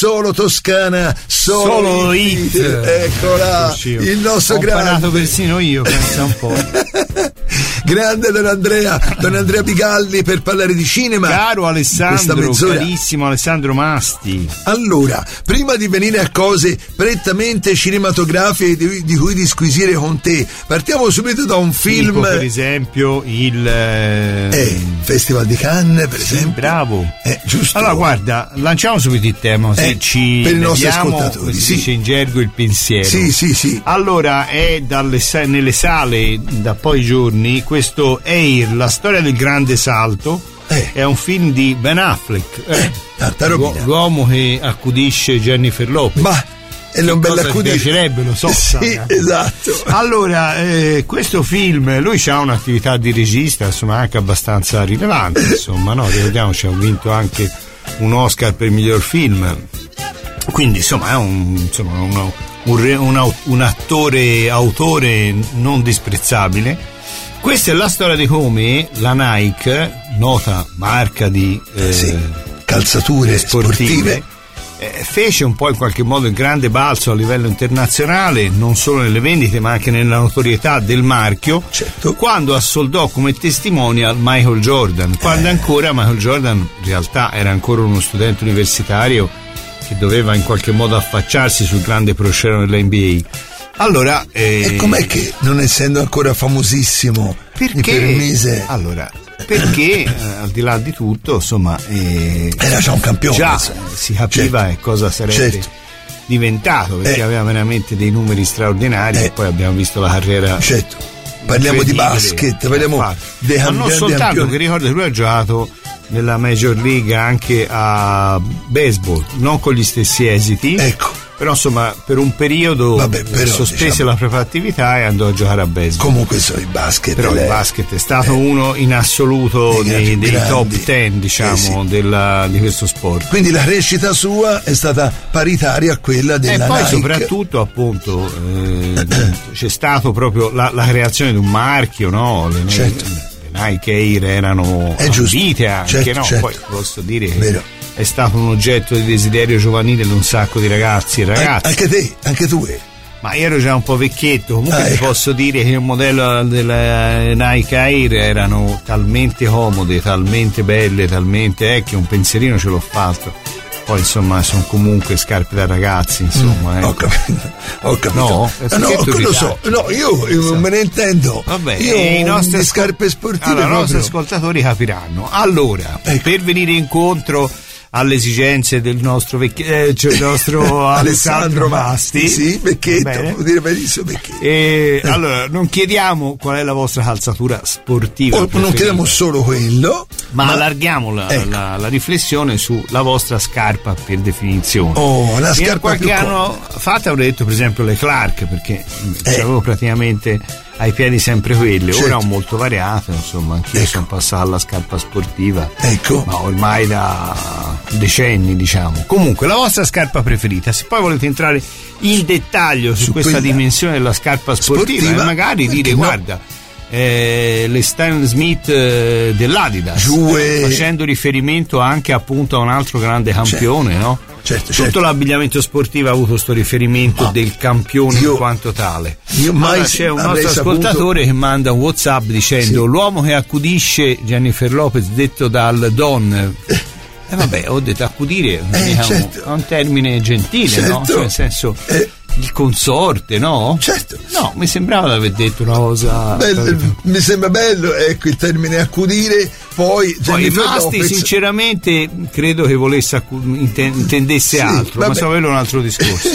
solo Toscana, solo hit. Eccola, il nostro grande. Ho imparato persino io, pensa un po'. Grande Don Andrea Pigalli per parlare di cinema. Caro Alessandro, carissimo Alessandro Masti. Allora, prima di venire a cose prettamente cinematografiche di cui disquisire con te, partiamo subito da un film. Tipo, per esempio il Festival di Cannes, per esempio. Bravo. Giusto. Allora guarda, lanciamo subito il tema, se ci per i nostri ascoltatori, si dice in gergo il pensiero. Sì. Allora, è nelle sale da pochi giorni questo Air, la storia del grande salto. È un film di Ben Affleck, l'uomo che accudisce Jennifer Lopez. Ma è un bel accudire. Mi piacerebbe, lo so. Sì, esatto. Allora, questo film, lui ha un'attività di regista, insomma, anche abbastanza rilevante, insomma, no? Ricordiamoci, ha vinto anche un Oscar per miglior film. Quindi, insomma, è un autore non disprezzabile. Questa è la storia di come la Nike, nota marca di calzature sportive, fece un po' in qualche modo il grande balzo a livello internazionale, non solo nelle vendite ma anche nella notorietà del marchio, quando assoldò come testimonial Michael Jordan, quando ancora Michael Jordan in realtà era ancora uno studente universitario che doveva in qualche modo affacciarsi sul grande proscenio dell'NBA. Allora, e com'è che, non essendo ancora famosissimo, perché, mi permise? Allora, perché al di là di tutto, insomma, era già un campione. Già si capiva cosa sarebbe diventato, perché aveva veramente dei numeri straordinari e poi abbiamo visto la carriera. Parliamo di basket, parliamo dei ma non soltanto, che ricordo che lui ha giocato nella Major League anche a baseball, non con gli stessi esiti. Però insomma per un periodo sospese la propria attività e andò a giocare a baseball. Comunque sono i basket. Però il basket è stato uno in assoluto dei top 10, diciamo, di questo sport. Quindi la crescita sua è stata paritaria a quella della Nike. E poi soprattutto appunto c'è stato proprio la creazione di un marchio, no? Le Nike Air erano ambite anche, poi posso dire che è stato un oggetto di desiderio giovanile di un sacco di ragazzi e ragazze. Anche tu. Ma io ero già un po' vecchietto, comunque ti posso dire che il modello della Nike Air erano talmente comode, talmente belle, talmente che un pensierino ce l'ho fatto. Poi insomma sono comunque scarpe da ragazzi, insomma. Ho capito. No, lo so. No, io non me ne intendo. Vabbè, io i nostri scarpe sportive. Allora, i nostri ascoltatori capiranno. Allora, per venire incontro alle esigenze del nostro Alessandro Masti. Sì, Becchetto, vuol dire benissimo Becchetto. Allora, non chiediamo qual è la vostra calzatura sportiva. Non chiediamo solo quello, ma allarghiamo la riflessione sulla vostra scarpa per definizione. La scarpa qualche anno fa avrei detto per esempio le Clark, perché avevo praticamente ai piedi sempre quelle. Ora ho molto variato, insomma, anch'io sono passato alla scarpa sportiva, ma ormai da decenni, diciamo. Comunque, la vostra scarpa preferita, se poi volete entrare in dettaglio su questa dimensione della scarpa sportiva e magari dire guarda, le Stan Smith dell'Adidas, facendo riferimento anche appunto a un altro grande campione, no? Tutto l'abbigliamento sportivo ha avuto questo riferimento del campione in quanto tale. C'è un nostro ascoltatore che manda un WhatsApp dicendo l'uomo che accudisce Jennifer Lopez, detto dal Don. Vabbè, ho detto accudire è un termine gentile, no? Cioè, nel senso il consorte, no? No, mi sembrava di aver detto una cosa mi sembra bello, ecco, il termine accudire. Poi Masti sinceramente credo che volesse intendesse altro, ma so quello è un altro discorso.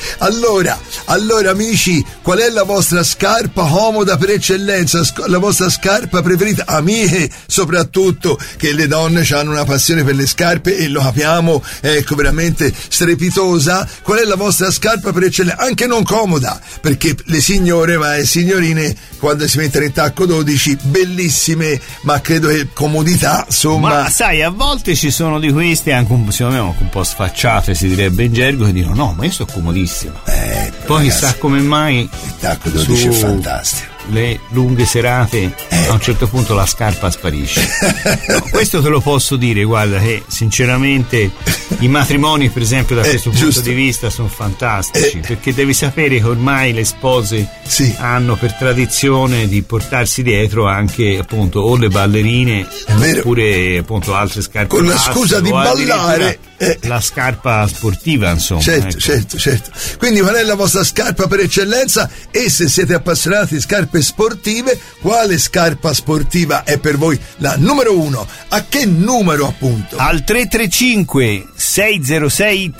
Allora amici, qual è la vostra scarpa comoda per eccellenza, la vostra scarpa preferita? Amiche soprattutto, che le donne hanno una passione per le scarpe e lo capiamo, ecco, veramente strepitosa. Qual è la vostra scarpa per eccellenza? Anche non comoda, perché le signore, ma le signorine quando si mettono in tacco 12, bellissime, ma credo che comodità, insomma. Ma sai, a volte ci sono di queste anche secondo me un po' sfacciate, si direbbe in gergo, che dicono no, ma io sto comodissimo. Poi chissà come mai il tacco 12 è fantastico. le lunghe serate a un certo punto la scarpa sparisce. No, questo te lo posso dire, guarda, che sinceramente i matrimoni, per esempio, da questo punto di vista sono fantastici, perché devi sapere che ormai le spose hanno per tradizione di portarsi dietro anche appunto o le ballerine oppure appunto altre scarpe con la scusa di ballare, la scarpa sportiva, insomma. Certo. Quindi qual è la vostra scarpa per eccellenza? E se siete appassionati di scarpe sportive, quale scarpa sportiva è per voi la numero 1? A che numero, appunto? Al 335 606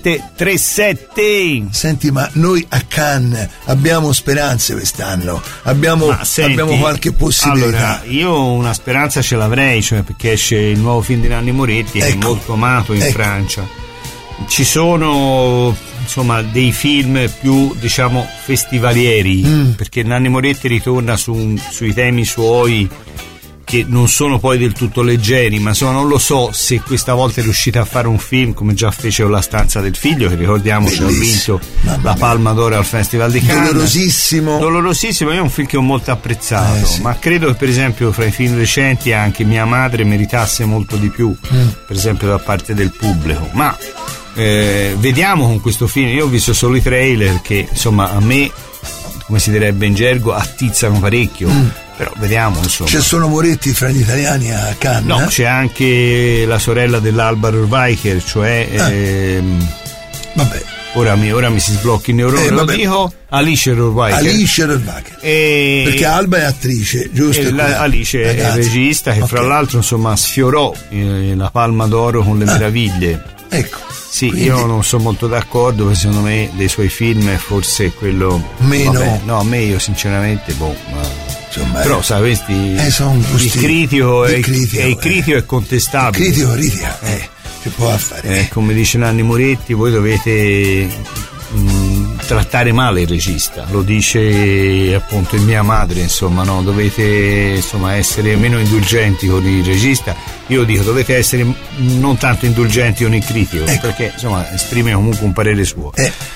3737. Senti, ma noi a Cannes abbiamo speranze quest'anno? Abbiamo qualche possibilità? Allora, io una speranza ce l'avrei, cioè perché esce il nuovo film di Nanni Moretti, che è molto amato in Francia. Ci sono insomma dei film più, diciamo, festivalieri, perché Nanni Moretti ritorna sui temi suoi che non sono poi del tutto leggeri, ma insomma non lo so se questa volta è riuscita a fare un film come già fece con La stanza del figlio, che ricordiamoci ha vinto la Palma d'Oro al Festival di Cannes. Dolorosissimo, è un film che ho molto apprezzato, ma credo che per esempio fra i film recenti anche Mia madre meritasse molto di più, per esempio da parte del pubblico, ma vediamo con questo film. Io ho visto solo i trailer che insomma a me, come si direbbe in gergo, attizzano parecchio. Però vediamo, insomma. Ci sono Moretti fra gli italiani a Cannes? No, c'è anche la sorella dell'Alba Rohrwacher, cioè vabbè. Ora mi si sblocchi il neurone, lo dico, Alice Rohrwacher. Perché Alba è attrice, giusto? Alice è regista, che fra l'altro insomma sfiorò la Palma d'Oro con Le Meraviglie. Ecco. Sì, quindi io non sono molto d'accordo, perché secondo me dei suoi film è forse quello meno. No, a me io sinceramente insomma, però sai, il critico è contestabile. Il critico si può fare. Come dice Nanni Moretti, voi dovete trattare male il regista, lo dice appunto in Mia madre, insomma, no, dovete insomma essere meno indulgenti con il regista. Io dico, dovete essere non tanto indulgenti con il critico, perché insomma esprime comunque un parere suo.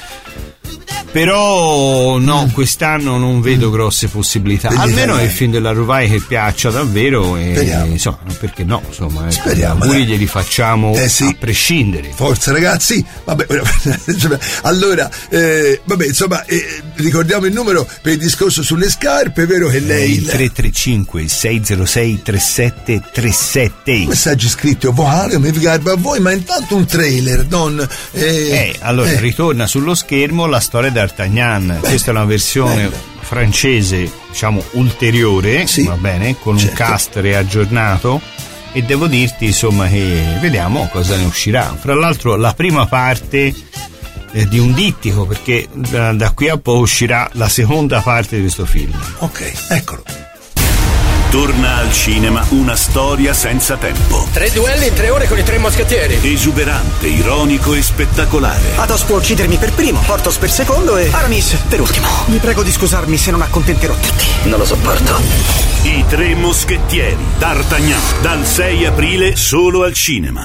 Però no, quest'anno non vedo grosse possibilità, almeno è il film della Rovai che piaccia davvero, e insomma, perché no, insomma, speriamo, auguri glieli facciamo a prescindere. Forza ragazzi, vabbè, allora insomma, ricordiamo il numero per il discorso sulle scarpe, è vero che lei il 335 606 3737. Messaggi scritti o vocali, mi garba a voi, ma intanto un trailer, allora ritorna sullo schermo la storia di D'Artagnan. Questa è una versione francese, diciamo ulteriore, va bene, con un cast riaggiornato, e devo dirti insomma che vediamo cosa ne uscirà. Fra l'altro la prima parte di un dittico, perché da qui a poco uscirà la seconda parte di questo film. Ok, eccolo. Torna al cinema una storia senza tempo. 3 duelli in 3 ore con i 3 moschettieri. Esuberante, ironico e spettacolare. Athos può uccidermi per primo, Porthos per secondo e Aramis per ultimo. Vi prego di scusarmi se non accontenterò tutti. Non lo sopporto. I 3 moschettieri, D'Artagnan, dal 6 aprile solo al cinema.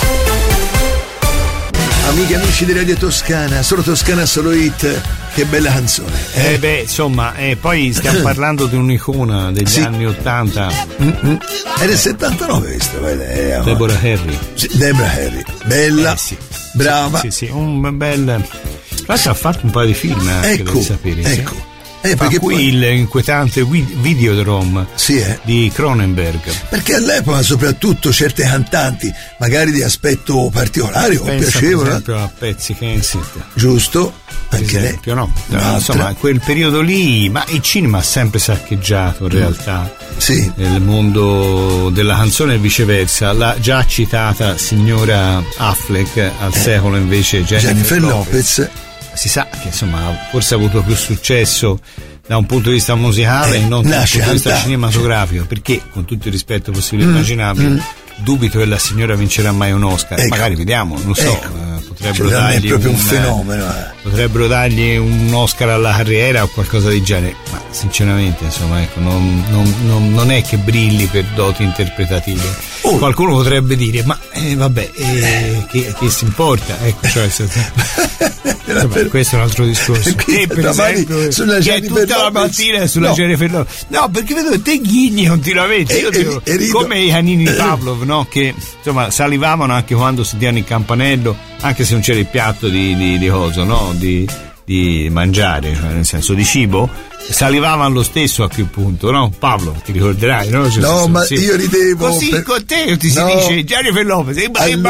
Amiche e amici di Radio Toscana, solo Toscana, solo hit. Che bella canzone. Insomma, poi stiamo parlando di un'icona degli anni 80. È del 79 questo, Deborah Harry. Deborah Harry, bella, brava. Sì, un bel. Ha fatto un paio di film anche, devi sapere. Perché qui il inquietante Videodrome di Cronenberg, perché all'epoca soprattutto certe cantanti magari di aspetto particolare o piacevole, per esempio a Patsy Kensit, giusto, perché per esempio, no? Insomma, quel periodo lì, ma il cinema ha sempre saccheggiato in realtà il mondo della canzone e viceversa. La già citata signora Affleck, al secolo invece Jennifer Lopez. Si sa che insomma forse ha avuto più successo da un punto di vista musicale e non da un punto di vista cinematografico, perché con tutto il rispetto possibile e immaginabile dubito che la signora vincerà mai un Oscar. Magari vediamo, non so, potrebbero dargli proprio un fenomeno. Potrebbero dargli un Oscar alla carriera o qualcosa del genere, ma sinceramente insomma non è che brilli per doti interpretative. Qualcuno potrebbe dire ma che si importa, ecco, cioè Questo è un altro discorso. E per esempio sulla che è tutta la mattina sulla Jennifer Lopez. No, perché vedo te ghigni continuamente. Io dico, come i canini Pavlov, no? Che insomma salivavano anche quando sentivano il campanello, anche se non c'era il piatto di coso, no? Di mangiare, cioè nel senso di cibo, salivavano lo stesso a quel punto, no? Pablo, ti ricorderai, no? Io ridevo così con te ti si dice Jennifer Lopez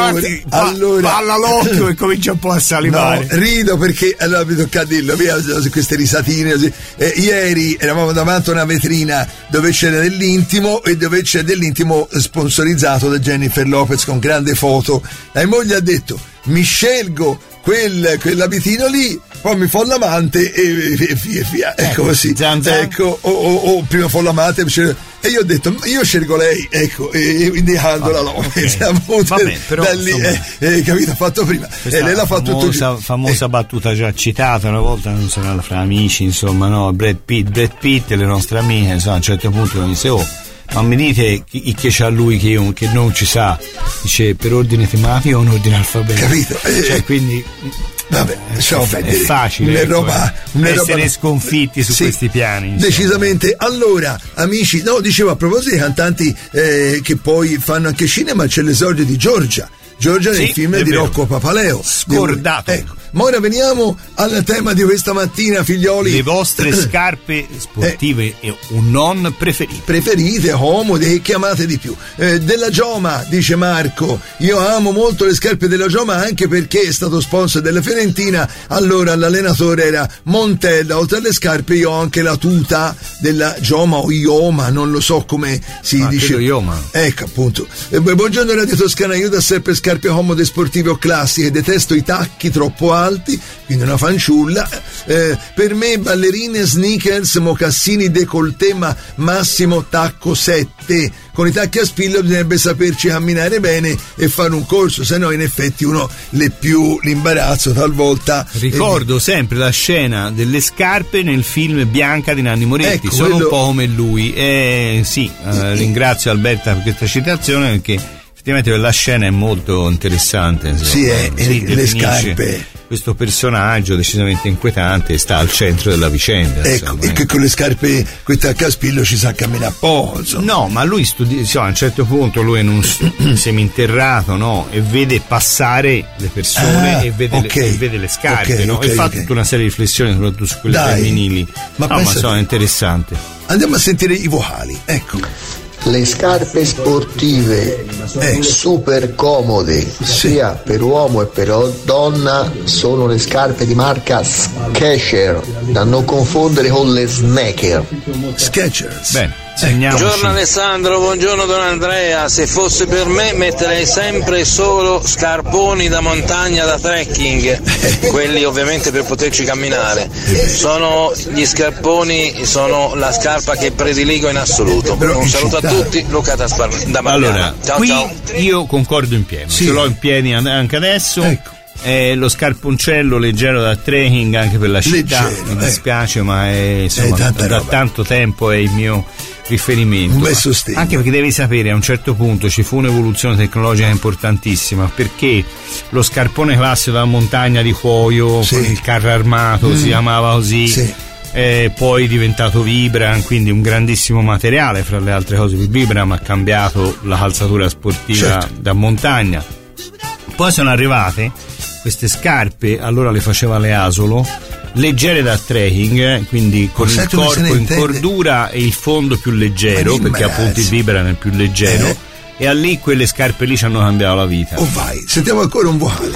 palla l'occhio e comincia un po' a salivare. No, rido perché allora mi tocca dirlo, via queste risatine così. Ieri eravamo davanti a una vetrina dove c'era dell'intimo e dove c'è dell'intimo sponsorizzato da Jennifer Lopez con grande foto. La moglie ha detto: mi scelgo quell'abitino lì, poi mi fo l'amante e via. Ecco così. Ecco, o prima fo l'amante e io ho detto io scelgo lei, ecco, indicando la Lopez. Vabbè, però, da lì, capito, fatto prima. E lei l'ha fatto tutto. Famosa battuta già citata una volta, non so, fra amici, insomma, no? Brad Pitt e le nostre amiche, insomma, a un certo punto mi disse: ma mi dite che c'ha lui che non ci sa, dice per ordine tematico o un ordine alfabetico, capito? Cioè, quindi vabbè, è facile essere sconfitti su questi piani, insomma. Decisamente. Allora, amici, dicevo, a proposito dei cantanti che poi fanno anche cinema, c'è l'esordio di Giorgia nel film di Rocco Papaleo, scordato. Ecco. Ma ora veniamo al tema di questa mattina, figlioli. Le vostre scarpe sportive o non preferite, comode, che amate di più. Della Gioma, dice Marco: io amo molto le scarpe della Gioma, anche perché è stato sponsor della Fiorentina. Allora l'allenatore era Montella. Oltre alle scarpe io ho anche la tuta della Gioma o Ioma, non lo so come si dice. Ioma. Ecco, appunto. Buongiorno Radio Toscana, io da sempre scarpe comode sportive o classiche, detesto i tacchi troppo alti, quindi una fanciulla. Per me ballerine, sneakers, mocassini, décolleté, ma massimo tacco 7. Con i tacchi a spillo bisognerebbe saperci camminare bene e fare un corso, se no in effetti uno l'imbarazzo talvolta. Ricordo sempre la scena delle scarpe nel film Bianca di Nanni Moretti, sono un po' come lui. Ringrazio Alberta per questa citazione, perché effettivamente la scena è molto interessante, insomma. Le scarpe. Questo personaggio decisamente inquietante sta al centro della vicenda. Ecco, insomma, e che con le scarpe, quei tacchi a spillo ci sa camminare poco, insomma. No, ma lui a un certo punto lui è in un seminterrato, no? E vede passare le persone e vede le scarpe, no? E fa tutta una serie di riflessioni, soprattutto su quelle femminili. Ma sono interessanti. Andiamo a sentire i vocali, ecco. Le scarpe sportive super comode sia per uomo e per donna sono le scarpe di marca Skechers, da non confondere con le Sneaker. Skechers. Bene. Buongiorno Alessandro, buongiorno Don Andrea. Se fosse per me metterei sempre solo scarponi da montagna, da trekking, quelli ovviamente per poterci camminare. Sono gli scarponi, sono la scarpa che prediligo in assoluto. Un saluto a tutti, Luca da Marciana. Allora, ciao, qui ciao. Io concordo in pieno, ce l'ho in piedi anche adesso. Ecco. Lo scarponcello leggero da trekking anche per la città, mi dispiace, ma da tanto tempo è il mio riferimento. Un bel sostegno. Anche perché devi sapere, a un certo punto ci fu un'evoluzione tecnologica importantissima, perché lo scarpone classico da montagna di cuoio con il carro armato si chiamava così, poi è diventato Vibram, quindi un grandissimo materiale, fra le altre cose. Vibram ha cambiato la calzatura sportiva da montagna. Poi sono arrivate queste scarpe, allora le faceva Leasolo, leggere da trekking, quindi con il corpo in cordura e il fondo più leggero, perché appunto il Vibram è più leggero, e a lì quelle scarpe lì ci hanno cambiato la vita. Vai, sentiamo ancora un vocale.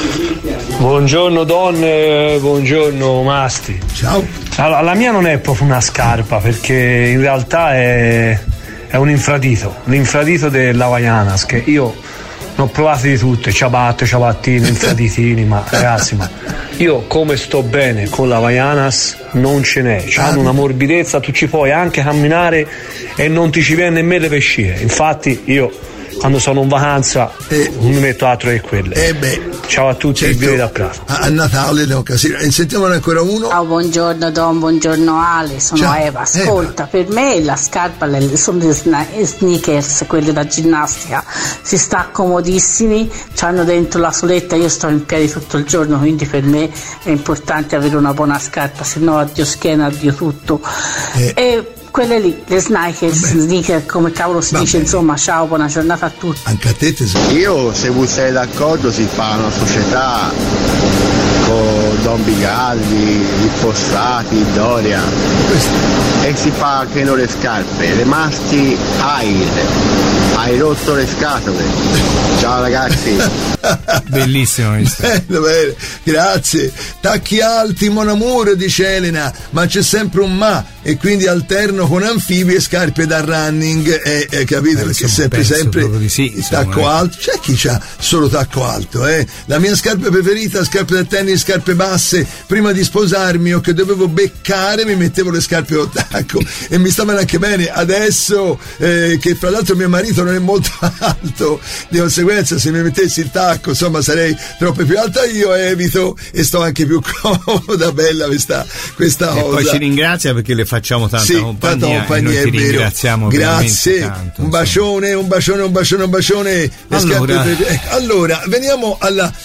Buongiorno donne, buongiorno masti. Ciao. Allora, la mia non è proprio una scarpa, perché in realtà è un infradito, l'infradito dell'Havaianas, che io ne ho provate di tutte, ciabatte, ciabattini, infraditini, ma ragazzi, io come sto bene con la Havaianas non ce n'è, hanno una morbidezza, tu ci puoi anche camminare e non ti ci viene nemmeno le vescine. Infatti io quando sono in vacanza non mi metto altro che quelle. Ciao a tutti, certo, e vi vedo a prato. A Natale l'occasione. Sentiamone ancora uno. Ciao, buongiorno Don, buongiorno Ale, sono Ciao. Eva. Ascolta, per me la scarpa sono le sneakers, quelle da ginnastica, si sta comodissimi, c'hanno dentro la soletta, io sto in piedi tutto il giorno, quindi per me è importante avere una buona scarpa, se no addio schiena, addio tutto. E quelle lì, le sneaker, come cavolo si dice, insomma. Ciao, buona giornata a tutti. Anche a te Io, se voi siete d'accordo, si fa una società con Don Bigalli, il Fossati, Doria, e si fa anche noi le scarpe, le maschi hai rotto le scatole. Ciao ragazzi. Bellissimo questo. Bello, grazie. Tacchi alti, mon amour, dice Elena, ma c'è sempre un ma, e quindi alterno con anfibi e scarpe da running, capite? Perché sempre sì, tacco alto. C'è chi c'ha solo tacco alto, La mia scarpa preferita, scarpe da tennis, scarpe basse. Prima di sposarmi o che dovevo beccare mi mettevo le scarpe o tacco e mi stavano anche bene. Adesso che fra l'altro mio marito non è molto alto, di conseguenza se mi mettessi il tacco, insomma, sarei troppo più alta, io evito e sto anche più comoda. Bella questa cosa. E poi ci ringrazia perché le facciamo tanta compagnia, e noi ti ringraziamo grazie, tanto, un bacione. Allora veniamo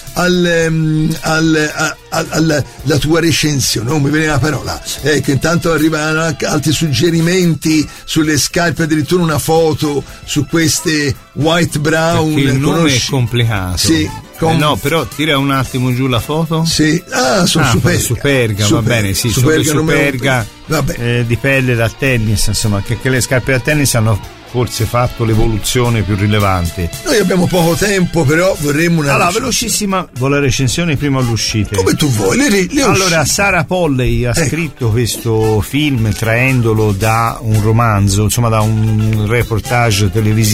alla tua recensione, non mi viene la parola, che intanto arrivano altri suggerimenti sulle scarpe, addirittura una foto su queste white brown. Perché il nome è complicato. Sì, no, però tira un attimo giù la foto. Sì, sono Superga. Va bene, sì, Superga di pelle da tennis, insomma, che le scarpe da tennis hanno forse fatto l'evoluzione più rilevante. Noi abbiamo poco tempo, però vorremmo una velocissima con la recensione prima all'uscita. Come tu vuoi, allora, Sarah Polley ha scritto questo film traendolo da un romanzo, insomma da un reportage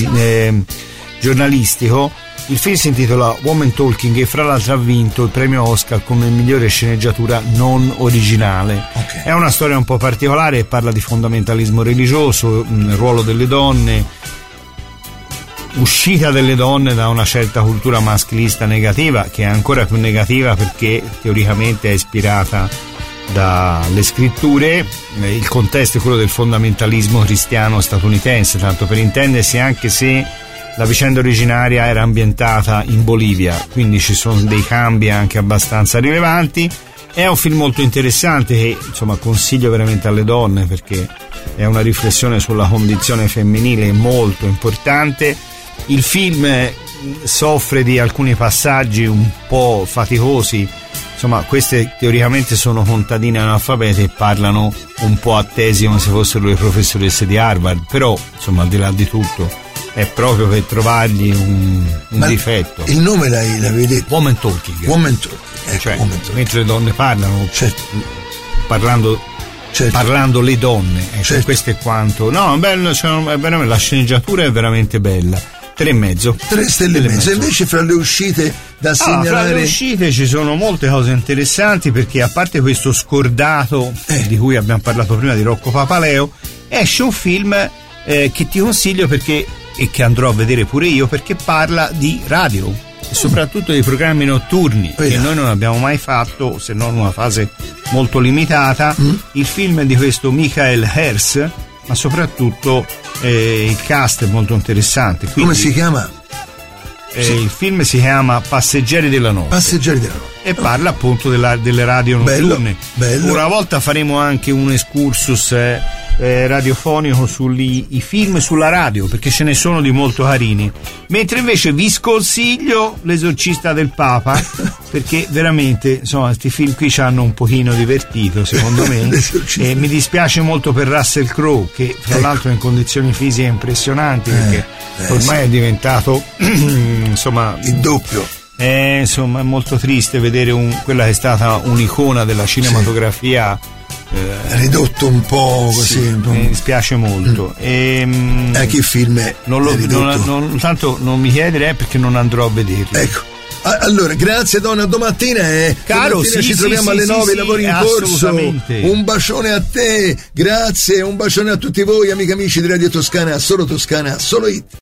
giornalistico. Il film si intitola Woman Talking e fra l'altro ha vinto il premio Oscar come migliore sceneggiatura non originale. È una storia un po' particolare e parla di fondamentalismo religioso, ruolo delle donne, uscita delle donne da una certa cultura maschilista negativa, che è ancora più negativa perché teoricamente è ispirata dalle scritture. Il contesto è quello del fondamentalismo cristiano statunitense, tanto per intendersi, anche se la vicenda originaria era ambientata in Bolivia, quindi ci sono dei cambi anche abbastanza rilevanti. È un film molto interessante che, insomma, consiglio veramente alle donne perché è una riflessione sulla condizione femminile molto importante. Il film soffre di alcuni passaggi un po' faticosi, insomma, queste teoricamente sono contadine analfabete e parlano un po' a tesi come se fossero le professoresse di Harvard, però insomma, al di là di tutto è proprio per trovargli un difetto. Il nome l'avevi detto? Woman Talking. Woman Talking, cioè, Woman Talking. Mentre le donne parlano, parlando le donne, certo. Questo è quanto. No, bello, la sceneggiatura è veramente bella. 3,5. 3 stelle e mezzo. Invece fra le uscite da segnalare, fra le uscite ci sono molte cose interessanti, perché a parte questo scordato di cui abbiamo parlato prima di Rocco Papaleo, esce un film che ti consiglio perché, e che andrò a vedere pure io, perché parla di radio e soprattutto dei programmi notturni che noi non abbiamo mai fatto, se non una fase molto limitata. Il film è di questo Michael Herz, ma soprattutto il cast è molto interessante. Quindi, come si chiama? Il film si chiama Passeggeri della Notte. E parla appunto delle radio notturne. Bello. Una volta faremo anche un excursus radiofonico sui film sulla radio, perché ce ne sono di molto carini. Mentre invece vi sconsiglio L'Esorcista del Papa, perché veramente, insomma, questi film qui ci hanno un pochino divertito, secondo me. E mi dispiace molto per Russell Crowe, che fra l'altro è in condizioni fisiche impressionanti, perché ormai è diventato insomma il doppio. Insomma, è molto triste vedere quella che è stata un'icona della cinematografia ridotto un po' così. Mi dispiace molto. Che film è? Tanto non mi chiedere perché non andrò a vederlo. Ecco. Allora, grazie donna, domattina caro, ci troviamo alle 9, lavori in corso. Un bacione a te, grazie, un bacione a tutti voi, amici di Radio Toscana, solo Toscana, solo Hit.